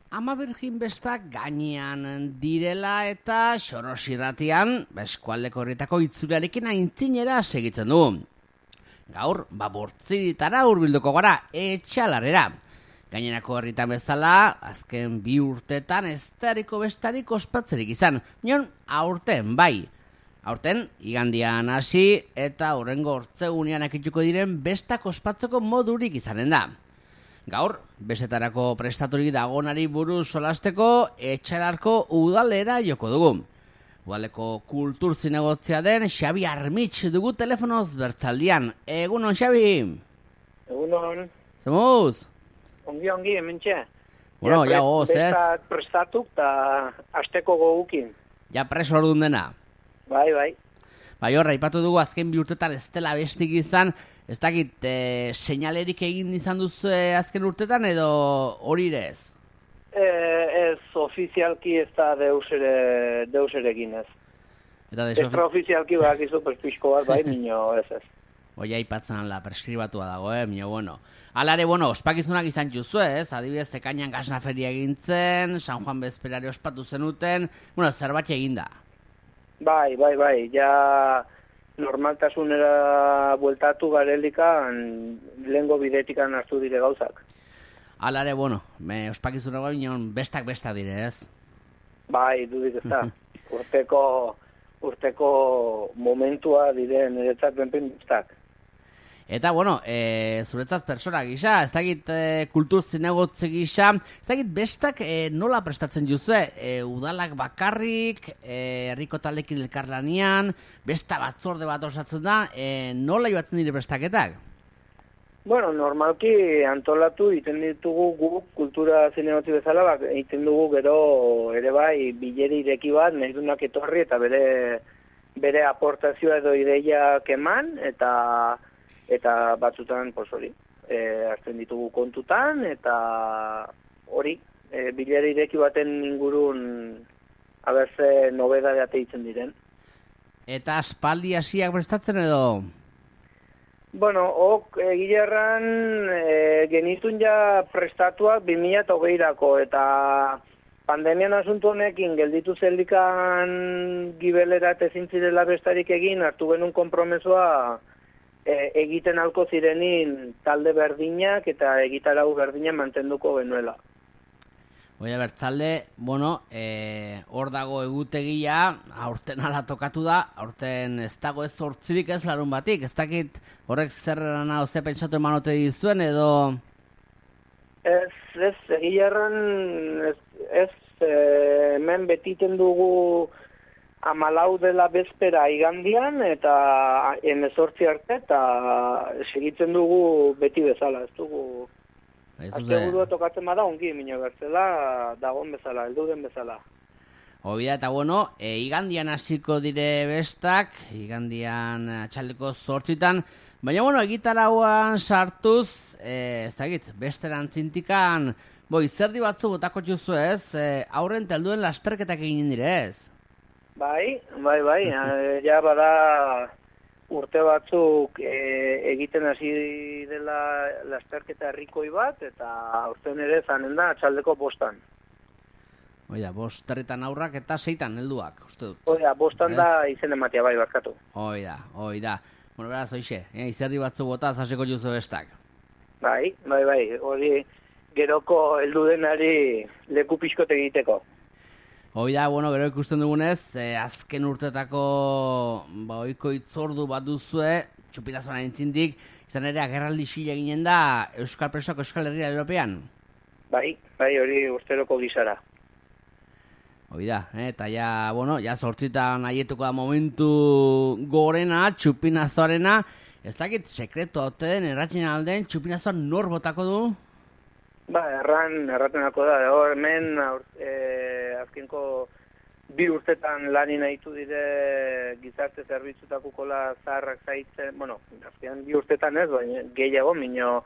Ama Birjin bestak gainean direla eta Xorosirratian eskualdeko herrietako itzurarekin aintzinera segitzen du. Gaur, bortziritara hurbilduko gara, Etxalarrera. Gainerako herritan bezala, azken 2 urtetan ez dariko bestarik ospatzerik izan. Nion, aurten, bai. Aurten, igandian hasi eta hurrengo ortzegunean akituko diren bestak ospatzeko modurik izanen da. Gaur, besetarako prestaturik dagonari buruz solasteko Etxalarko udalera joko dugu. Udaleko kultur zinegotzia den Xabi Armitz dugu telefonoz bertzaldian. Egunon, Xabi? Egunon. Zemuz? Ongi, hementxe. Bueno, ja goz, ez? Bestak prestatuk eta asteko gogukin. Ja preso ordun dena. Bai. Bai, horra, ipatu dugu azken 2 urtetan ez dela bestik izan, ez dakit, seinalerik egin izan duzu azken urtetan edo hori ere ez? Ez ofizialki ez da deus ere egin ez. Extraofizialki bakizu pizko bat, bai, minio ez. Oia ipatzen la preskribatua dago, minio, bueno. Alare, ospakizunak izan juzu ez, adibidez, ekainan gasnaferia egintzen, San Juan bezperare ospatu zenuten, zerbait eginda. Bai, ja normaltasunera bueltatu garelikan lehengo bidetikan hartu dire gauzak. Alare, ospakizunak bestak dire, ez? Bai, dudik ez da. Urteko momentua dire niretzat benpen bestak. Eta, zuretzat persona gisa, ez dakit kultur zinegotze gisa, ez dakit bestak nola prestatzen juzue? Udalak bakarrik, herriko taldekin elkarlanian, besta batzorde bat osatzen da, nola joatzen dire bestaketak? Normalki antolatu egiten ditugu guk kultura zinegotzi bezala, egiten dugu gero ere bai bileri ireki bat, nahi dunak etorri eta bere aportazioa edo ideiak eman, eta batzutan, hori, hartzen ditugu kontutan, eta hori, bilera ireki baten ingurun abertze nobedade ateitzen diren. Eta aspaldi hasiak prestatzen edo? Egilerran genitun ja prestatuak 2020-rako, eta pandemian asuntu honekin gelditu zeldikan gibelera ezin zirela bestarik egin, hartu genuen konpromesoa egiten halko zirenin talde berdinak eta egitarau berdinak mantenduko genuela. Oia bertzalde, hor dago egutegia, aurten ala tokatu da, aurten ez dago ez hortzirik ez larun batik, ez dakit horrek zerrena oste pentsatu emanote dizuen edo... Ez, egilarran hemen betiten dugu 14 dela bezpera igandian eta 18 arte eta segitzen dugu beti bezala, ez dugu... Aztegurua tokatzen bada ongi minio bertzela, dagoen bezala, elduden bezala. Hobida eta igandian hasiko dire bestak, igandian atxaldeko 8 baina egitarauan sartuz, ez dakit, besteran tzintikan, izerdi batzu botako juzu ez, aurren telduen lasterketak egin dire ez? Bai, ja bada urte batzuk egiten hasi dela lasterketa herrikoi bat, eta aurten ere zanen da atxaldeko 5. Oida, 5 aurrak eta 6 helduak, uste dut. Oida, 5 da izen ematea bai barkatu. Oida. Beraz, hoxe, izerdi batzu bota hasiko juzu bestak. Bai, hori geroko heldudenari leku pixkote egiteko. Oida, gero ikusten dugunez, azken urtetako ohiko itzordu bat duzue, txupinazoan entzindik, izan ere agerraldi xila ginen da Euskal Presoak Euskal Herria European. Bai, hori urteroko gizara. Oida, eta ja 8 aietuko da momentu gorena, txupinazoarena, ez dakit sekretu haute den, erratzen alden, txupinazoan nor botako du? Erratenako da, hemen azkenko 2 urtetan lanin nahitu dire gizarte zerbitzutako kola zaharrak zaitzen, azken 2 urtetan ez, baina gehiago, minio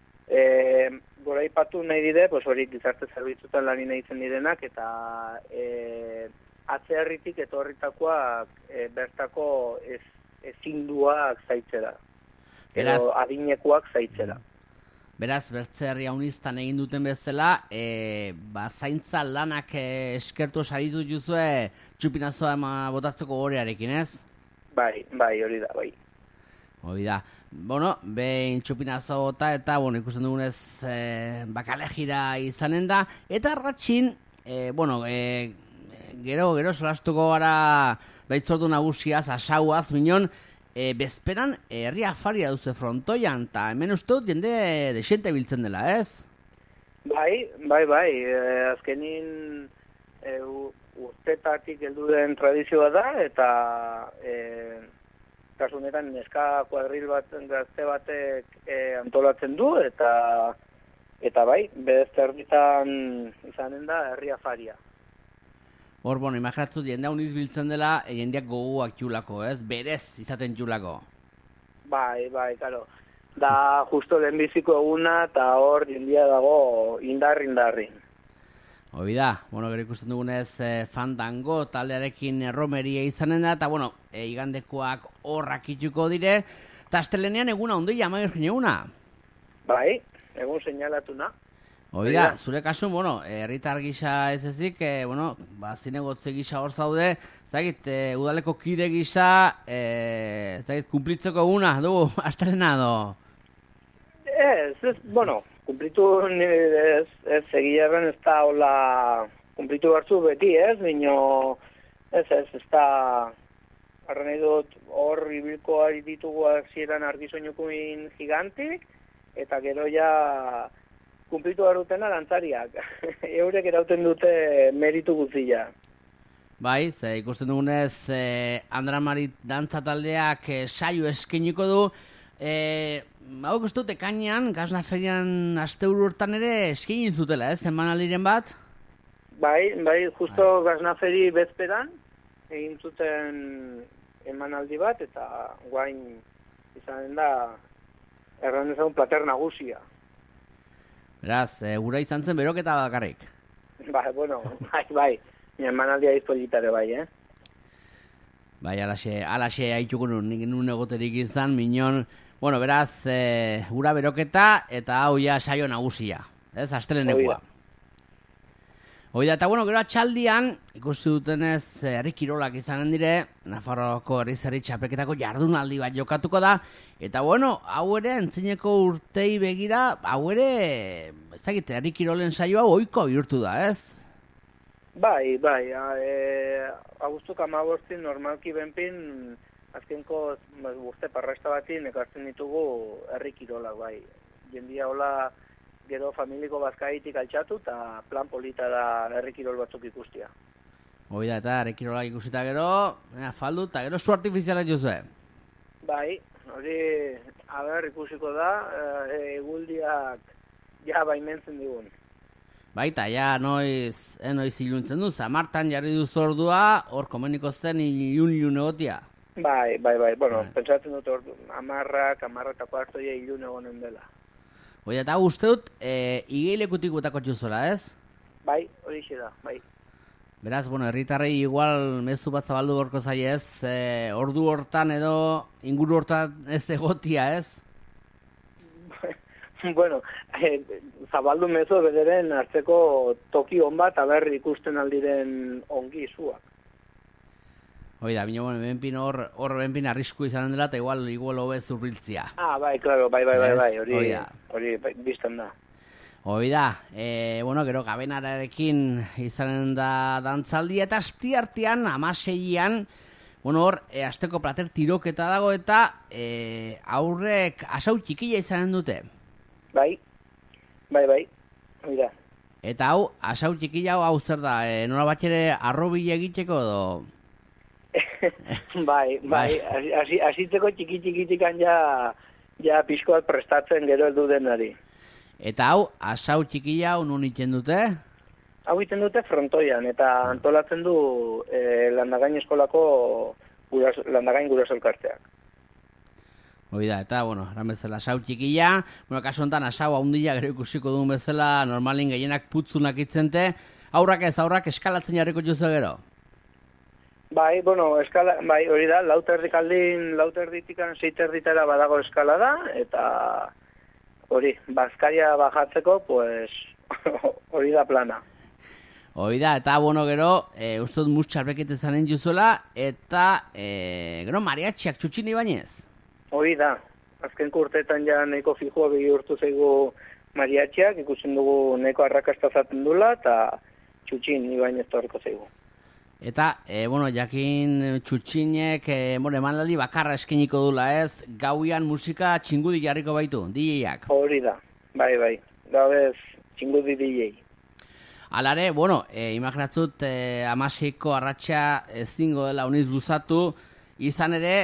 gora ipatu nahi dire, hori gizarte zerbitzutan lanin nahitzen direnak, eta atzeherritik etorritakoak bertako ezinduak zaitzera, edo adinekoak zaitzera. Beraz, bertze herria uniztan egin duten bezala, zaintza lanak eskertu saritu juzue txupinazoa botatzeko gorearekin, ez? Bai, hori da, bai. Hori da. Bueno, behin txupinazo bota eta, ikusten dugunez bakale jira izanen da. Eta arratxin, gero solastuko gara baitzordu nagusiaz, asauaz, minon, bezperan herri afaria duze frontoian, eta hemen uste dut jende desente biltzen dela, ez? Bai, azkenin urtetatik heldu den tradizioa da, eta kasu honetan neska kuadril bat gazte batek antolatzen du, eta bai, bezterditan izanen da herri afaria. Hor, imaginatzen jendea uniz biltzen dela, jendeak gogoak julako, ez? Berez izaten julako. Bai, karo. Da justo lehenbiziko eguna, eta hor jendea dago indarri. Hoi da, gero ikusten dugunez fandango taldearekin romeria izanen da, eta igandekoak horrak ituko dire, eta astelenean eguna ondoia amaio eguna. Bai, egun seinalatu na. Hoi da, zure kasu, herritar gisa ez ezik, zinegotze gisa hor zaude, ez dakit, udaleko kide gisa, ez dakit, kumplitzeko eguna, dugu, astelena do? Kumplitu ez egiarren ez da hola, kumplitu hartzu beti ez, bino, ez da, arren nahi dut, hor ibilko ari ditugu zieran argizoinukuin gigantik, eta gero ja, kumplitu harutena dantzariak. Eurek erauten dute meritu guztia. Bai, ikusten dugunez, Andra Marit dantza taldeak saio eskeniko du. Hau ikustu ekainean, Gasna Ferian asteuru hortan ere eskein zutela, ez? Emanaldiren bat? Bai, justo Gasna Feri bezperan, egin zuten emanaldi bat, eta guain izanen da, erran ezagun plater nagusia. Beraz, gura izan zen beroketa bakarrik. Bai, emanaldia izpolitare bai, Bai, alaxe haituko nun egoterik izan, minon, beraz, gura beroketa eta hau ja saio nagusia, ez, astelenekoa. Hoi da, eta gero atxaldian, ikusi dutenez, herri kirolak izanen dire, Nafarroako herri txapelketako jardunaldi bat jokatuko da, eta hau ere, entzineko urtei begira, hau ere, ez dakit, herri kirolen saioa ohiko bihurtu da, ez? Bai, Agustuk 15 normalki benpin, azkenko urte parrasta batin ekartzen ditugu herri kirolak, bai. Jendia hola, gero familiko bazkaitik altxatu, eta plan polita da herri kirol batzuk ikustia. Hoi da, eta herri kirolak ikusita gero, faldu, eta gero su artifizialak jozue. Bai, hori, ikusiko da, eguldiak ja baimentzen digun. Bai, eta ja noiz iluntzen du, Zamartan jarri duz ordua, hor komeniko zen ilun egotia. Bai, pentsatzen dut ordu, amarratako hartoia ilun egonen dela. Hoi, eta uste dut, igeilekutik botako txuzola, ez? Bai, hori da, bai. Beraz, herritarrei igual mezu bat zabaldu borko zai ez, ordu hortan edo inguru hortan ez egotia, ez? Zabaldu mezu bederen hartzeko toki hon bat, ikusten aldiren ongi zuak. Hoi da, benpin hor benpin arrisku izanen dela, eta igual hobez urbiltzia. Bai, hori biztan da. Hoi da, gero gabenararekin izanen da dantzaldia, eta astiartean, 16an, hor, asteko plater tiroketa dago, eta aurrek asau txikila izanen dute. Bai, hoi da. Eta hau, asau txikila hau zer da, nola batxere arrobile egiteko edo? Bai, asitzeko txiki-txikitik ja pixkoak prestatzen gero heldu denari. Eta hau, asau txikila hau nun iten dute? Hau iten dute frontoian, eta antolatzen du Landagain eskolako Landagain guraso elkarteak. Hoi da, eta, eran bezala asau txikila, kasu honetan asau haundila gero ikusiko duen bezala, normalin gehienak putzunak itzente, aurrak eskalatzen jarriko juzu gero? Bai, hori da, lauterditikan 6 erditara badago eskalada, eta hori, Baskaria bajatzeko, pues, hori da plana. Hoi da, eta bueno, gero, uste dut mutxarbekete zanen juzuela, eta gero mariatxiak txutxin ibainez. Hori da, azken urteetan ja nahiko fijua bihurtu zaigu mariatxiak, ikusten dugu nahiko arrakasta zaten dula, eta txutxin ibainez torriko zaigu. Eta, bueno, jakin txutxinek, bueno, emanaldi bakarra eskeniko dula ez, gauian musika txingudi jarriko baitu, DJ-ak. Hori da, bai, gabez txingudi DJ. Alare, bueno, imaginatzut amaseiko arratxa ezingo dela uniz luzatu, izan ere,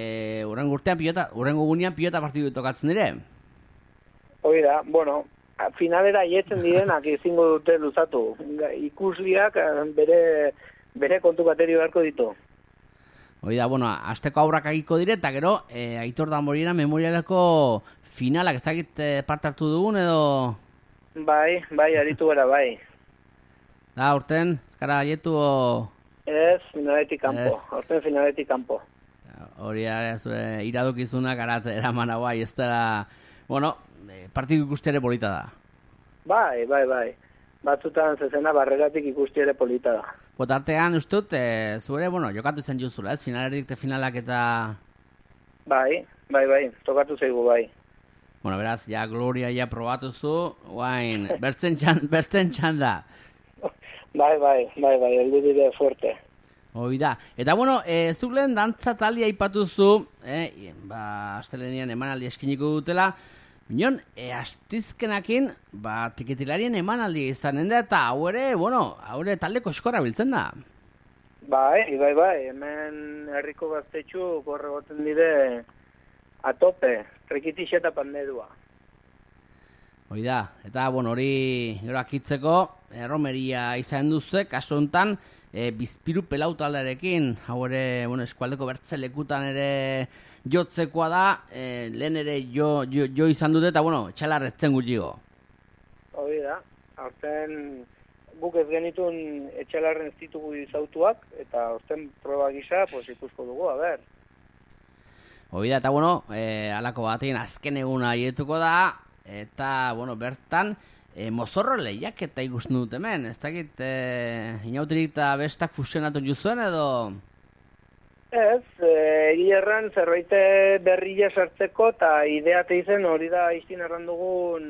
urrengo gunean pilota partidu tokatzen dire. Hori da, bueno, finalera ietzen direnak ezingo dute luzatu. Ikusliak bere kontu bateri beharko ditu. Hori da, bueno, asteko aurrak agiko dire, eta gero, Aitor Damborina memorialeko finalak, ez dakit parte hartu dugun, edo... Bai, aritu gara, bai. Da, urten, ezkara gaietu, o... Ez, finaletik kanpo, urten finaletik kanpo. Hori da, zure iradokizunak arat eraman hau, ez da, bueno, partidu ikusti ere polita da. Bai. Batzutan zezena barreratik ikusti ere polita da. Botartean, ustut, zure, bueno, jokatu zen juzula, ez? Finalerik te finalak eta... Bai, tokatu zaigu, bai. Bueno, beraz, ja, Gloria ja probatu zu, guain, bertzen txanda. Bai, heldu dire fuerte. Hoi da. Eta, bueno, zuk lehen dantza taldia aipatu zu, astelenian emanaldi eskiniko dutela, Minon, astizkenakin, tiketilarien emanaldi izanen da, eta hau ere taldeko eskora biltzen da. Bai, hemen herriko gaztetxu gorre goten dire atope, trekitixe eta pandedua. Hoi da, eta hori gero akitzeko, romeria izan duzuek, kasu honetan, bizpiru pelau taldearekin, hau ere, eskualdeko bertzelekutan ere jotzekoa da, lehen ere jo izan dute, eta, txalarretzen gutxigo. Hori da, aurten guk ez genitun etxalarren ez ditugu izautuak, eta aurten proba gisa, ikusko dugu, a ber. Hori da, eta, alako batean azken eguna haietuko da, eta, bertan, mozorro lehiak eta ikusten dut hemen, ez dakit, inautirik eta bestak fusionatu juzuen edo... Ez, egilerran zerbait berria sartzeko eta ideate izen hori da iztin erran dugun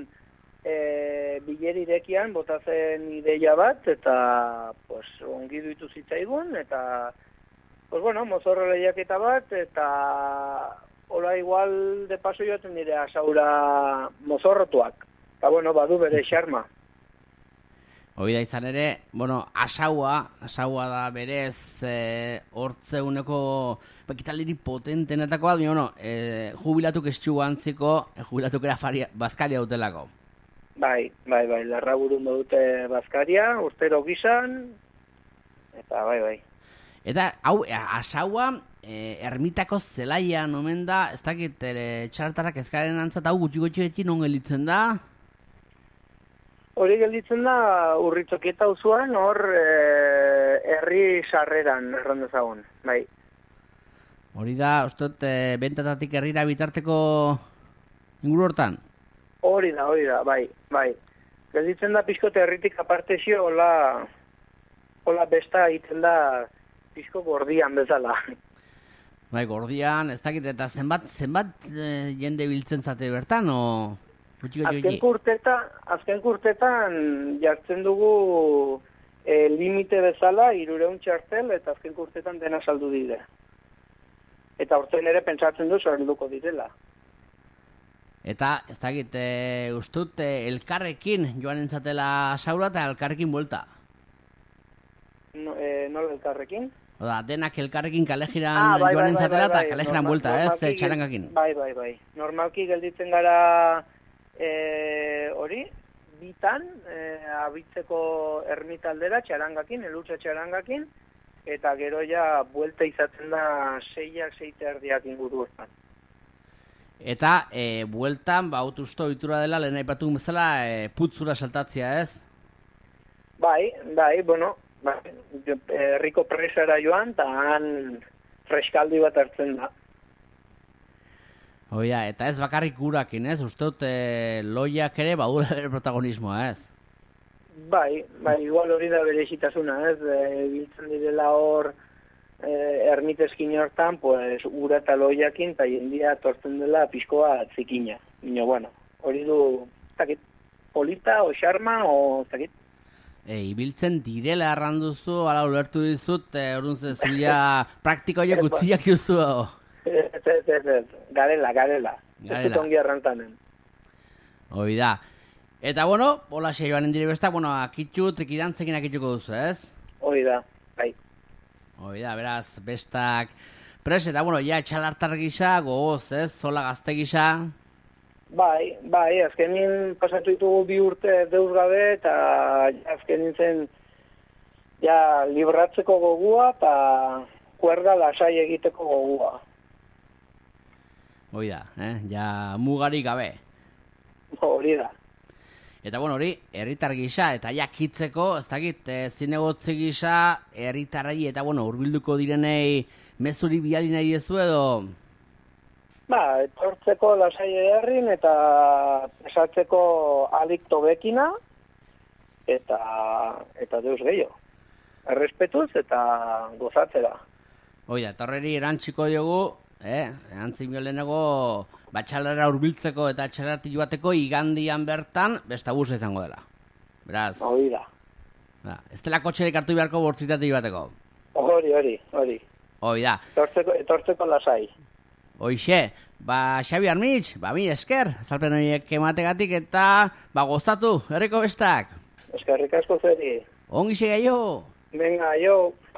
bileri irekian, botazen ideia bat, eta ongi duitu zitzaigun, eta mozorro lehiaketa bat, eta hola igual de paso joaten dire asaura mozorrotuak. Eta badu bere xarma. Hoi da izan ere, asaua da berez hortzeuneko ekitaliri potentenetako bat, jubilatuk estxu antziko, jubilatuk era Baskaria dutelako. Bai, larra burun dute Baskaria, urtero gizan, eta bai. Eta, hau, asaua, ermitako zelaian omen da, ez dakit, txartarrak ezkaren antzat, hau gutxi non gelitzen da? Hori gelditzen da Urritzokieta auzoan, hor herri sarreran erran dezagun, bai. Hori da, ustot, bentatatik herrira bitarteko inguru hortan? Hori da, bai. Gelditzen da pixkote herritik aparte xio, hola besta egiten da pixko gordian bezala. Bai, gordian, ez dakit, eta zenbat jende biltzen zate bertan, o... Azken kurtetan jartzen dugu limite bezala 300 txartel eta azken kurtetan dena saldu dire. Eta hortzen ere pentsatzen du salduko direla. Eta ez dakit, ustut elkarrekin joan entzatela saura eta elkarrekin buelta. Nola elkarrekin? Oda, denak elkarrekin kalejiran joan entzatela eta kalejiran buelta, ez, txarangakin. Bai. Normalki gelditzen gara hori, bitan, abitzeko ermitaldera txarangakin, elutsa txarangakin, eta gero ja buelta izaten da 6-6:30 inguru hortan. Eta bueltan, autosto ohitura dela, lehen aipatu bezala, putzura saltatzea, ez? Bai, herriko presara joan, eta han freskaldi bat hartzen da. Oia, eta ez bakarrik gurakin, ez? Uste dut loiak ere badura bere protagonismoa, ez? Bai, igual hori da bere esitasuna, ez? Biltzen direla hor ermiteskin hortan, pues, ura eta loiakin, eta jendia tortzen dela pixkoa zikina. Baina, bueno, hori du, zakit, polita, o xarma, o zakit. Ibiltzen direla erranduzu, ala ulertu dizut, orduan zezuia praktiko horiek utziak juzu. Ez, garela. Ez dut ongi errantanen. Hoi da. Eta, bueno, hola joanen dire besta, bueno, akitxu, trikidantzekin akitxuko duzu, ez? Hoi da, bai. Hoi da, beraz, bestak pres, eta, bueno, ja, txalartar gisa, gogoz, ez? Zola gazte gisa. Bai, azkenin pasatu ditugu 2 urte deus gabe, eta azkenin zen ja libratzeko gogua, eta kuerda lasai egiteko gogua. Hoi da, ja mugarik gabe. Hori da. Eta, bueno, hori, herritar gisa, eta jakitzeko, ez dakit, zinegotzi gisa, herritarrei, eta, bueno, hurbilduko direnei mezuri biali nahi dezu edo... Etortzeko lasai herrin eta pesatzeko alikto bekina, eta deus gehiago. Errespetuz eta gozatzera. Hoi da, eta horreri erantziko diogu, erantzin biolenego batxalara hurbiltzeko eta txalarti joateko igandian bertan besta bursa izango dela. Beraz... Hoi da. Ez dela kotxerik hartu beharko bortzitatik joateko. Hori. Hoi da. Etortzeko lasai. Hoixe, Xabi Armitz, mi esker, azalpen horiek emategatik eta gozatu, herriko bestak. Eskerrik asko zeri. Ongi segaio. Venga, jo.